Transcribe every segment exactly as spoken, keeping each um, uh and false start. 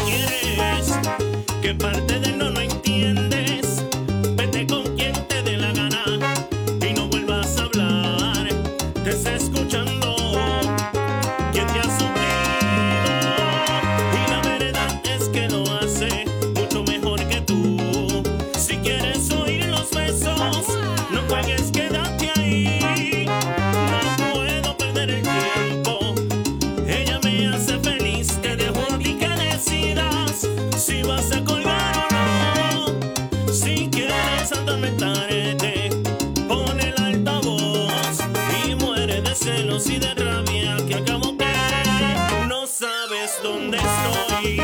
quieres, que parte de no no entiendes. Vete con quien te dé la gana y no vuelvas a hablar. Te está escuchando quien te ha sufrido, y la verdad es que lo hace mucho mejor que tú. Si quieres oír los besos, no juegues, quédate ahí. No puedo perder el tiempo, ella me hace feliz. Te dejo a ti que decidas si vas a colgar o no. Si quieres atormentarte, pon el altavoz y muere de celos y de rabia, que acabo que no sabes dónde estoy.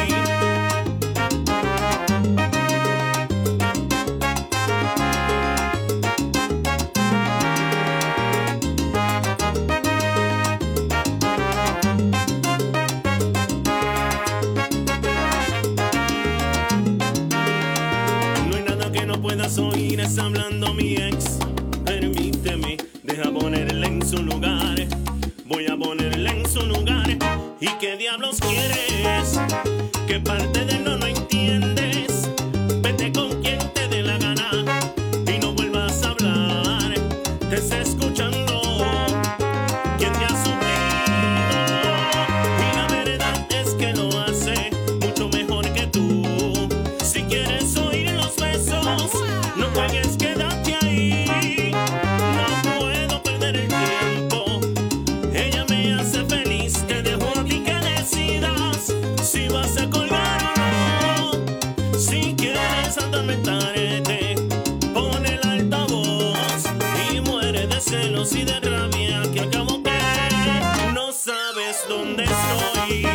Puedas oír, está hablando mi ex. Permíteme, deja ponerle en su lugar. Voy a ponerle en su lugar. ¿Y qué diablos quieres? ¿Qué parte de no no entiendes? Vete con quien te dé la gana y no vuelvas a hablar. Te está escuchando quien te ha sufrido, y la verdad es que lo hace mucho mejor que tú. Si quieres oír los besos, no juegues, quédate ahí. No puedo perder el tiempo, ella me hace feliz. Te dejo a ti que decidas si vas a colgar o no. Si quieres atormentarte, pon el altavoz y muere de celos y de rabia, que acabo que no sabes dónde estoy.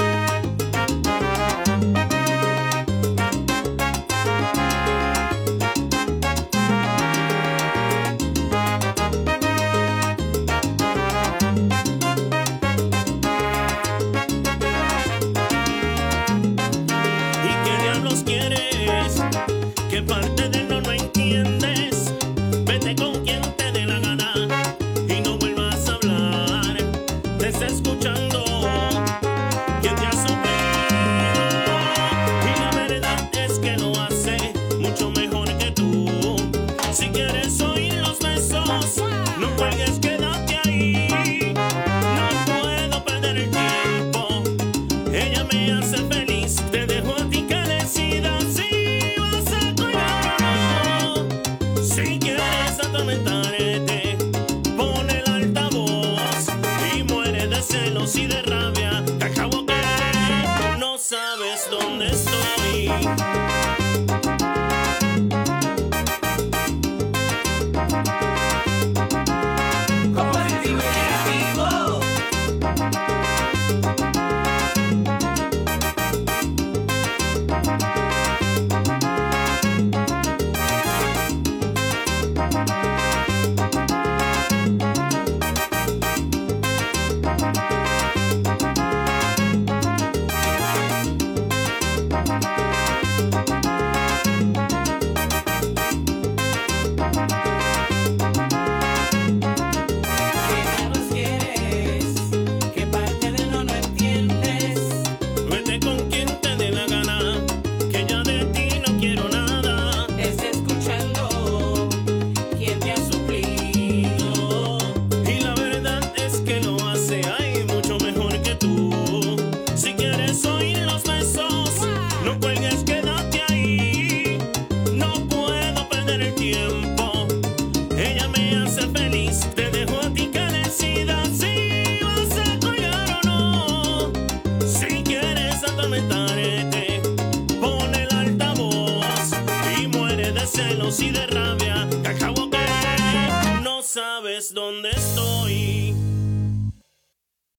Quieres, que parte de no no entiendes. Vete con quien te dé la gana y no vuelvas a hablar. Te está escuchando quien te ha sufrido, y la verdad es que lo hace mucho mejor que tú. Si quieres oír los besos, no juegues, quédate ahí. No puedo perder el tiempo, ella me hace feliz. Te dejo a ti que decidas si vas a colgar o no. Si quieres atormentarte, pon el altavoz y muere de celos y de rabia, te acabo que no sabes dónde estoy.